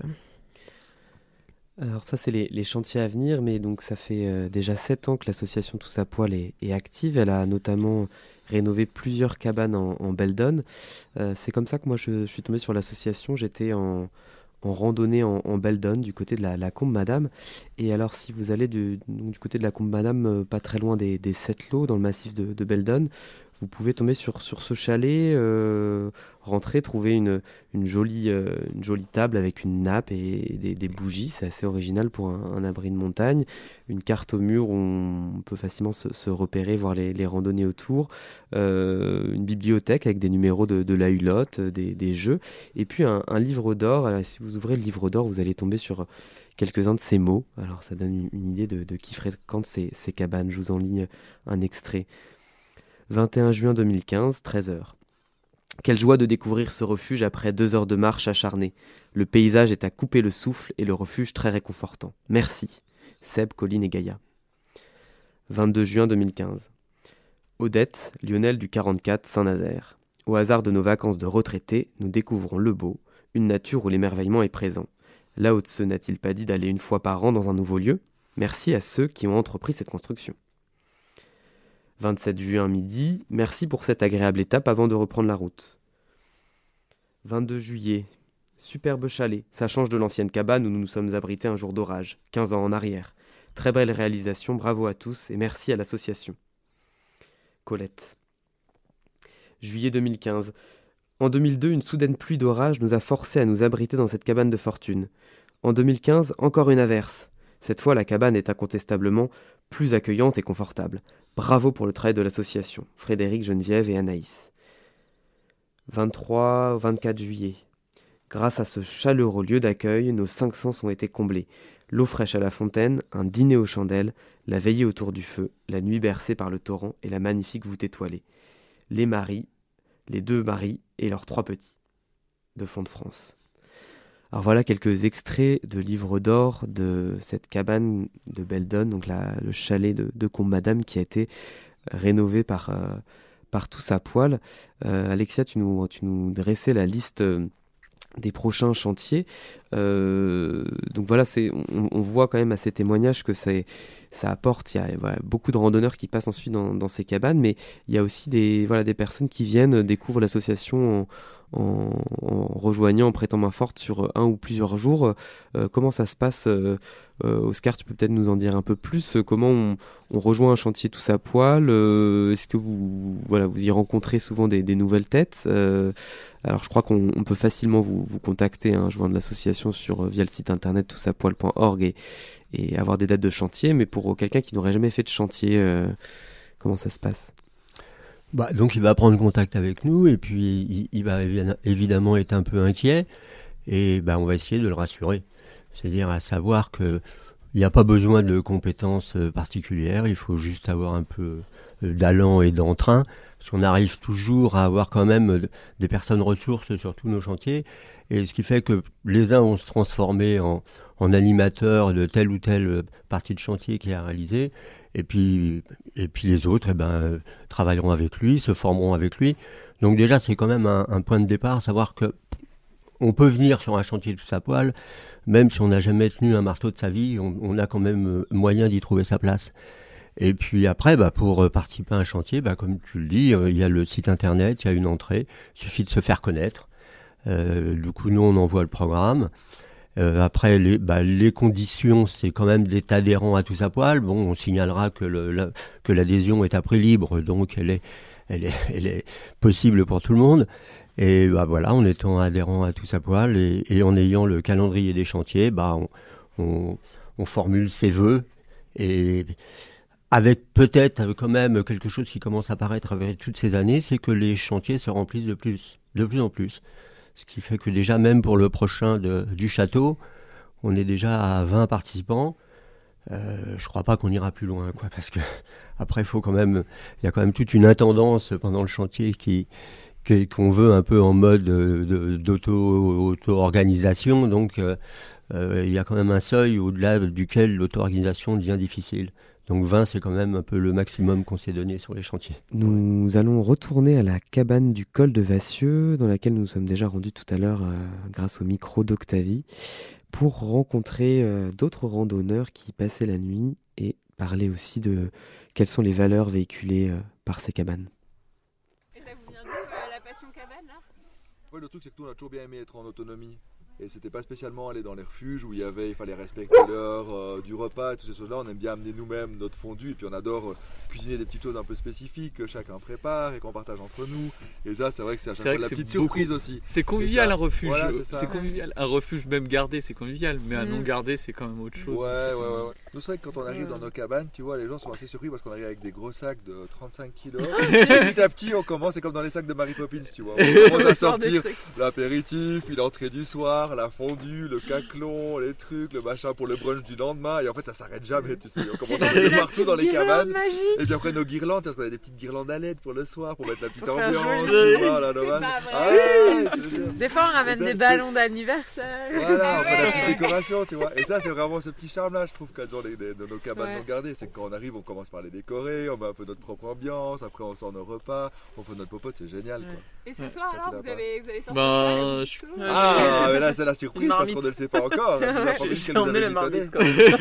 S1: Euh.
S3: Alors ça, c'est les, les chantiers à venir, mais donc ça fait euh, déjà sept ans que l'association Tous à Poil est, est active. Elle a notamment rénové plusieurs cabanes en, en Beldon. Euh, c'est comme ça que moi, je, je suis tombé sur l'association. J'étais en... en randonnée en, en Beldon, du côté de la, la Combe Madame. Et alors, si vous allez du, du côté de la Combe Madame, euh, pas très loin des, des Sept Lots, dans le massif de, de Beldon, vous pouvez tomber sur, sur ce chalet, euh, rentrer, trouver une, une, jolie, euh, une jolie table avec une nappe et des, des bougies. C'est assez original pour un, un abri de montagne. Une carte au mur où on peut facilement se, se repérer, voir les, les randonnées autour. Euh, une bibliothèque avec des numéros de, de la Hulotte, des, des jeux. Et puis un, un livre d'or. Alors, si vous ouvrez le livre d'or, vous allez tomber sur quelques-uns de ces mots. Alors ça donne une, une idée de, de qui fréquente ces, ces cabanes. Je vous en lis un extrait. vingt et un juin deux mille quinze, treize heures. Quelle joie de découvrir ce refuge après deux heures de marche acharnée. Le paysage est à couper le souffle et le refuge très réconfortant. Merci. Seb, Colline et Gaïa. vingt-deux juin deux mille quinze. Odette, Lionel du quarante-quatre, Saint-Nazaire. Au hasard de nos vacances de retraités, nous découvrons le beau, une nature où l'émerveillement est présent. Là haut de ce n'a-t-il pas dit d'aller une fois par an dans un nouveau lieu ? Merci à ceux qui ont entrepris cette construction. vingt-sept juin midi, merci pour cette agréable étape avant de reprendre la route. vingt-deux juillet, superbe chalet, ça change de l'ancienne cabane où nous nous sommes abrités un jour d'orage, quinze ans en arrière. Très belle réalisation, bravo à tous et merci à l'association. Colette. Juillet deux mille quinze. En deux mille deux, une soudaine pluie d'orage nous a forcés à nous abriter dans cette cabane de fortune. En deux mille quinze, encore une averse. Cette fois, la cabane est incontestablement plus accueillante et confortable. Bravo pour le travail de l'association. Frédéric, Geneviève et Anaïs. vingt-trois au vingt-quatre juillet. Grâce à ce chaleureux lieu d'accueil, nos cinq sens ont été comblés. L'eau fraîche à la fontaine, un dîner aux chandelles, la veillée autour du feu, la nuit bercée par le torrent et la magnifique voûte étoilée. Les maris, les deux maris et leurs trois petits. De Font-de-France. Alors voilà quelques extraits de livres d'or de cette cabane de Beldon, donc la, le chalet de, de Combe Madame qui a été rénové par, euh, par Tous à Poil. Euh, Alexia, tu nous, tu nous dressais la liste euh, des prochains chantiers. Euh, donc voilà, c'est, on, on voit quand même à ces témoignages que c'est, ça apporte, il y a voilà, beaucoup de randonneurs qui passent ensuite dans, dans ces cabanes, mais il y a aussi des, voilà, des personnes qui viennent, découvrent l'association en, En, en rejoignant, en prêtant main forte sur un ou plusieurs jours. Euh, comment ça se passe euh, euh, Oscar, tu peux peut-être nous en dire un peu plus. Comment on, on rejoint un chantier Tous à Poil euh, Est-ce que vous, voilà, vous y rencontrez souvent des, des nouvelles têtes euh, Alors je crois qu'on on peut facilement vous, vous contacter, hein, joindre l'association sur, via le site internet tous à poil point org et, et avoir des dates de chantier. Mais pour quelqu'un qui n'aurait jamais fait de chantier, euh, comment ça se passe ?
S6: Bah, donc il va prendre contact avec nous et puis il, il va évidemment être un peu inquiet et bah, on va essayer de le rassurer. C'est-à-dire à savoir qu'il n'y a pas besoin de compétences particulières, il faut juste avoir un peu d'allant et d'entrain, parce qu'on arrive toujours à avoir quand même des personnes ressources sur tous nos chantiers, et ce qui fait que les uns vont se transformer en, en animateurs de telle ou telle partie de chantier qui est réalisée, et puis, et puis les autres eh ben, travailleront avec lui, se formeront avec lui. Donc déjà, c'est quand même un, un point de départ, savoir que on peut venir sur un chantier Tous à Poil, même si on n'a jamais tenu un marteau de sa vie, on, on a quand même moyen d'y trouver sa place. Et puis après, bah, pour participer à un chantier, bah, comme tu le dis, il y a le site internet, il y a une entrée, il suffit de se faire connaître. Euh, du coup, nous, on envoie le programme. Euh, après, les, bah, les conditions, c'est quand même d'être adhérent à Tous à Poil. Bon, on signalera que, le, la, que l'adhésion est à prix libre, donc elle est, elle est, elle est possible pour tout le monde. Et bah, voilà, en étant adhérent à Tous à Poil et, et en ayant le calendrier des chantiers, bah, on, on, on formule ses vœux. Et avec peut-être quand même quelque chose qui commence à apparaître avec toutes ces années, c'est que les chantiers se remplissent de plus, de plus en plus. Ce qui fait que déjà, même pour le prochain de, du château, on est déjà à vingt participants. Euh, je ne crois pas qu'on ira plus loin, quoi, parce que après, il faut quand même, il y a quand même toute une intendance pendant le chantier qui, qui qu'on veut un peu en mode de, de, d'auto, auto-organisation. Donc, euh, euh, il y a quand même un seuil au-delà duquel l'auto-organisation devient difficile. Donc vingt, c'est quand même un peu le maximum qu'on s'est donné sur les chantiers.
S3: Nous allons retourner à la cabane du col de Vassieux, dans laquelle nous nous sommes déjà rendus tout à l'heure euh, grâce au micro d'Octavie, pour rencontrer euh, d'autres randonneurs qui passaient la nuit et parler aussi de quelles sont les valeurs véhiculées euh, par ces cabanes.
S21: Et ça vous vient d'où, euh, la passion cabane, là ?
S2: Ouais, le truc, c'est que nous, on a toujours bien aimé être en autonomie. Et c'était pas spécialement aller dans les refuges où il y avait, il fallait respecter l'heure euh, du repas et toutes ces choses-là. On aime bien amener nous-mêmes notre fondu et puis on adore euh, cuisiner des petites choses un peu spécifiques que chacun prépare et qu'on partage entre nous. Et ça, c'est vrai que c'est à chaque fois la petite surprise
S7: beaucoup...
S2: aussi.
S7: C'est convivial
S2: ça,
S7: un refuge.
S2: Voilà, c'est, ça.
S7: c'est convivial. Un refuge même gardé, c'est convivial, mais un
S2: mmh.
S7: non gardé, c'est quand même autre chose.
S2: Ouais, ouais, ouais. ouais. Nous, c'est vrai que quand on arrive dans nos cabanes, tu vois, les gens sont assez surpris parce qu'on arrive avec des gros sacs de trente-cinq kilos. Et petit à petit, on commence, c'est comme dans les sacs de Mary Poppins, tu vois. On commence à sortir l'apéritif, puis l'entrée du soir, la fondue, le caclon, les trucs, le machin pour le brunch du lendemain. Et en fait, ça s'arrête jamais, tu sais. On commence à aller partout dans les cabanes. Magique. Et puis après, nos guirlandes, parce qu'on a des petites guirlandes à L E D pour le soir, pour mettre la petite pour ambiance, tu vois, là, là,
S1: ah, des fois, on ramène des ballons d'anniversaire.
S2: Voilà, on fait la petite décoration, tu vois. Et ça, c'est vraiment ce petit charme-là, je trouve, qu'elles ont les, les, de nos cabanes ouais. non gardées. C'est que quand on arrive, on commence par les décorer, on met un peu notre propre ambiance, après on sort nos repas, on fait notre popote, c'est génial, quoi.
S21: Et ce soir, alors, vous avez, vous allez sortir
S7: ben,
S21: je...
S2: Ah, mais là, c'est la surprise parce qu'on ne le sait pas encore.
S7: J'ai emmené la marmite, quoi.
S21: C'est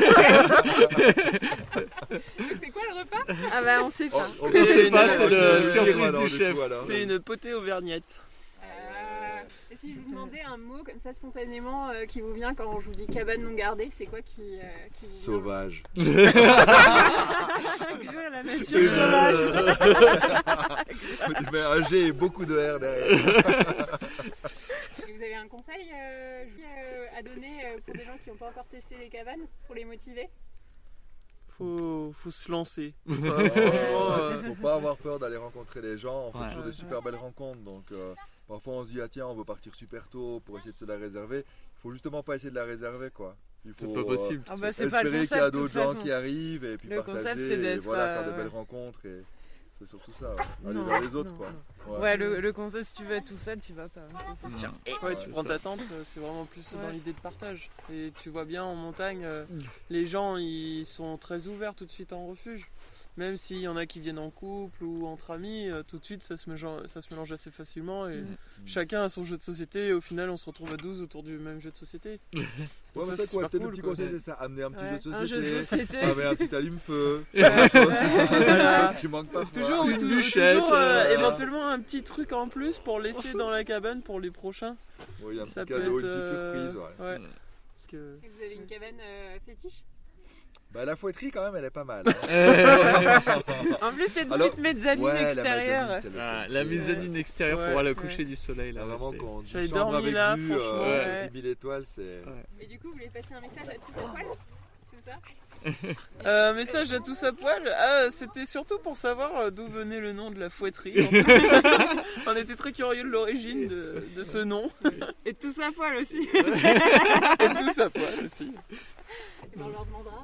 S21: quoi le repas?
S1: Ah bah, on sait pas.
S7: On, on sait pas, c'est le surprise du chef.
S9: C'est une potée auvergnate.
S21: Et si je vous demandais un mot comme ça spontanément euh, qui vous vient quand je vous dis cabane non gardée, c'est quoi qui, euh, qui vous vient?
S2: Sauvage.
S1: La nature sauvage.
S2: Mais un G et beaucoup de R derrière.
S21: Et vous avez un conseil euh, à donner pour des gens qui n'ont pas encore testé les cabanes, pour les motiver?
S9: Faut, faut se lancer.
S2: Faut pas, franchement, euh... faut pas avoir peur d'aller rencontrer les gens. On fait ouais. toujours des super belles rencontres. Donc euh, parfois on se dit ah tiens on veut partir super tôt pour essayer de se la réserver. Il faut justement pas essayer de la réserver quoi. Il faut
S7: c'est pas possible.
S2: Euh,
S1: ah bah, c'est
S2: espérer
S1: pas le concept,
S2: qu'il y a d'autres gens
S1: façon.
S2: qui arrivent et puis
S1: le
S2: partager
S1: concept, c'est
S2: et voilà
S1: euh...
S2: faire de belles rencontres et c'est surtout ça. Ouais. Aller
S1: non,
S2: vers les autres
S1: non,
S2: quoi.
S1: Non.
S2: Ouais,
S1: ouais le, le concept si tu vas être tout seul tu vas pas. C'est sûr.
S9: Ouais tu prends ta tente, c'est vraiment plus ouais. dans l'idée de partage. Et tu vois bien en montagne, euh, les gens ils sont très ouverts tout de suite en refuge. Même s'il y en a qui viennent en couple ou entre amis, euh, tout de suite ça se, mélange, ça se mélange assez facilement et mmh. chacun a son jeu de société et au final on se retrouve à douze autour du même jeu de société.
S2: Ouais, mais ça, quoi, peut-être cool, le petit conseil c'est ça, amener un petit
S1: ouais,
S2: jeu de société,
S1: un jeu de société.
S2: amener un petit allume-feu, voilà. Qui manque pas.
S9: Toujours,
S2: une
S9: toujours,
S2: bûchette,
S9: toujours euh,
S2: euh...
S9: éventuellement un petit truc en plus pour laisser dans la cabane pour les prochains.
S2: Oui, y a un
S9: ça
S2: petit cadeau,
S9: être,
S2: une petite
S9: euh...
S2: surprise. Ouais.
S9: ouais. Parce que...
S21: Et vous avez une cabane euh, fétiche?
S2: Bah la fouetterie quand même elle est pas mal.
S1: Hein. En plus c'est une petite mezzanine
S2: ouais,
S1: extérieure.
S2: La mezzanine,
S7: ah, la mezzanine extérieure ouais, pour voir le coucher ouais. du soleil là.
S2: Ah, vraiment quand
S9: j'avais dormi là
S2: vue,
S9: franchement.
S2: Euh,
S9: ouais.
S2: dix mille étoiles c'est.
S21: Ouais. Et du coup vous voulez passer un message à tous à poil? C'est ça?
S9: Euh, message à tous à poil. Ah, c'était surtout pour savoir d'où venait le nom de la fouetterie. On était très curieux de l'origine de, de ce nom.
S1: Et tous à poil aussi.
S9: Et tous à poil aussi.
S21: Et ben on leur demandera.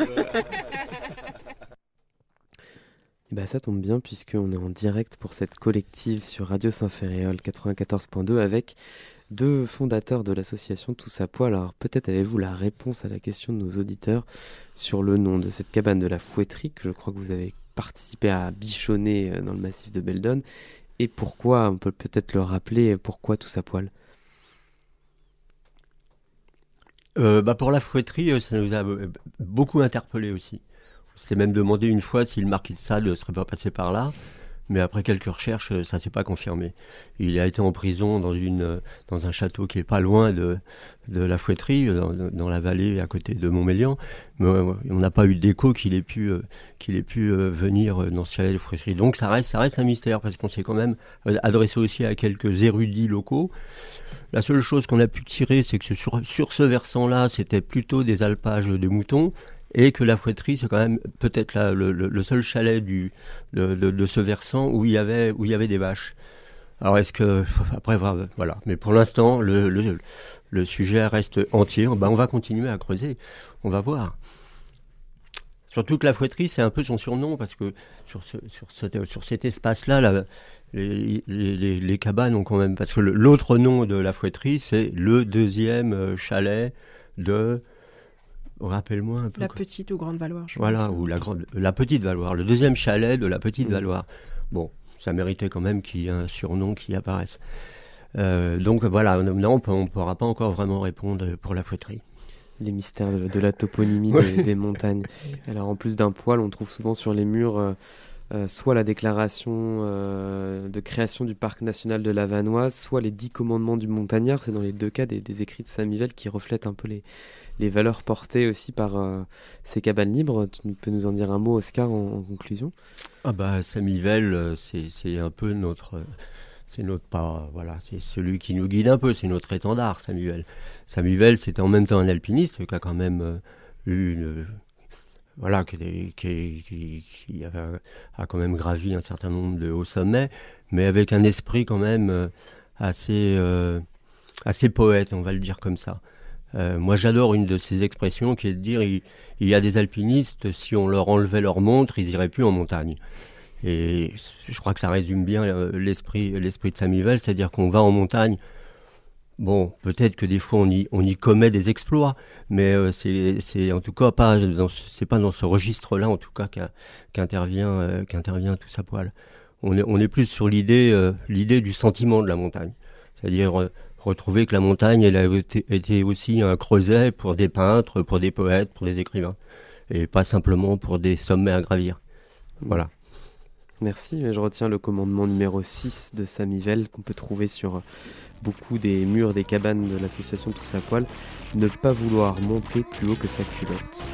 S3: Et bah ça tombe bien puisqu'on est en direct pour cette collective sur Radio Saint-Ferréol quatre-vingt-quatorze point deux avec deux fondateurs de l'association Tous à Poil. Alors peut-être avez-vous la réponse à la question de nos auditeurs sur le nom de cette cabane de la fouetterie que je crois que vous avez participé à bichonner dans le massif de Beldon. Et pourquoi, on peut peut-être le rappeler, pourquoi Tous à Poil?
S6: euh, bah Pour la fouetterie, ça nous a beaucoup interpellés aussi. On s'est même demandé une fois si le marquis de Sade ne serait pas passé par là. mais après quelques recherches, ça s'est pas confirmé. Il a été en prison dans, une, dans un château qui est pas loin de, de la Fouetterie, dans, dans la vallée à côté de Montmélian, mais on n'a pas eu d'écho qu'il ait pu, qu'il ait pu venir dans ce chalet de Fouetterie. Donc ça reste, ça reste un mystère, parce qu'on s'est quand même adressé aussi à quelques érudits locaux. La seule chose qu'on a pu tirer, c'est que sur, sur ce versant-là, c'était plutôt des alpages de moutons, et que la Fouetterie, c'est quand même peut-être la, le, le seul chalet du, de, de, de ce versant où il y avait, où il y avait des vaches. Alors est-ce que... Après, voilà. Mais pour l'instant, le, le, le sujet reste entier. Ben, on va continuer à creuser. On va voir. Surtout que la Fouetterie, c'est un peu son surnom, parce que sur, ce, sur, cet, sur cet espace-là, là, les, les, les, les cabanes ont quand même... Parce que le, l'autre nom de la Fouetterie, c'est le deuxième chalet de... Rappelle-moi un peu.
S1: La petite ou grande Valoire.
S6: Voilà, ou la, grande, la petite Valoire, le deuxième chalet de la petite mmh. Valoire. Bon, ça méritait quand même qu'il y ait un surnom qui apparaisse. Euh, donc voilà, non, on ne pourra pas encore vraiment répondre pour la Fouetterie.
S3: Les mystères de, de la toponymie
S6: ouais.
S3: des, des montagnes. Alors en plus d'un poêle, on trouve souvent sur les murs euh, euh, soit la déclaration euh, de création du parc national de la Vanoise, soit les dix commandements du montagnard. C'est dans les deux cas des, des écrits de Saint-Mivel qui reflètent un peu les... les valeurs portées aussi par euh, ces cabanes libres. Tu peux nous en dire un mot, Oscar, en, en conclusion?
S6: Ah bah, Saint-Mivel, c'est, c'est un peu notre... C'est notre pas, voilà, c'est celui qui nous guide un peu, c'est notre étendard, Saint-Mivel. Saint-Mivel, c'était en même temps un alpiniste qui a quand même euh, eu une... Voilà, qui, qui, qui, qui a, a quand même gravi un certain nombre de hauts sommets, mais avec un esprit quand même euh, assez, euh, assez poète, on va le dire comme ça. Euh, moi, j'adore une de ces expressions qui est de dire il, il y a des alpinistes, si on leur enlevait leur montre, ils iraient plus en montagne. Et je crois que ça résume bien l'esprit, l'esprit de Saint-Mivel, c'est-à-dire qu'on va en montagne. Bon, peut-être que des fois on y, on y commet des exploits, mais euh, c'est, c'est en tout cas pas dans, c'est pas dans ce registre-là, en tout cas, qu'un, qu'intervient, euh, qu'intervient tout ça poil. On est, on est plus sur l'idée, euh, l'idée du sentiment de la montagne, c'est-à-dire euh, retrouver que la montagne, elle a été, été aussi un creuset pour des peintres, pour des poètes, pour des écrivains, et pas simplement pour des sommets à gravir. Voilà.
S3: Merci, je retiens le commandement numéro six de Saint-Mivel qu'on peut trouver sur beaucoup des murs des cabanes de l'association Tous à Poil. Ne pas vouloir monter plus haut que sa culotte.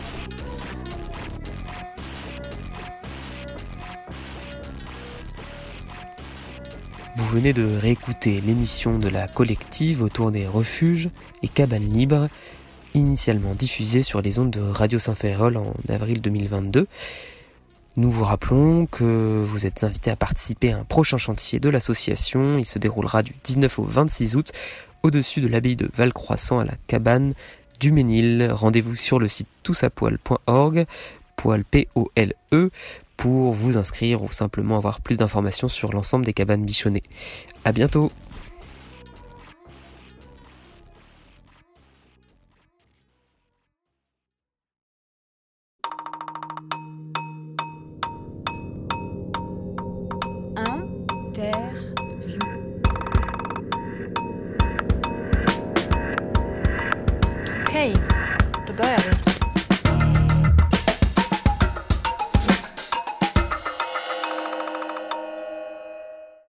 S3: Vous venez de réécouter l'émission de la collective autour des refuges et cabanes libres, initialement diffusée sur les ondes de Radio Saint-Ferréol en avril deux mille vingt-deux. Nous vous rappelons que vous êtes invités à participer à un prochain chantier de l'association. Il se déroulera du dix-neuf au vingt-six août au-dessus de l'abbaye de Valcroissant à la cabane du Ménil. Rendez-vous sur le site toussapoil point org, poil P O L E, pour vous inscrire ou simplement avoir plus d'informations sur l'ensemble des cabanes bichonnées. À bientôt!
S11: Interview. Okay, dabei aber.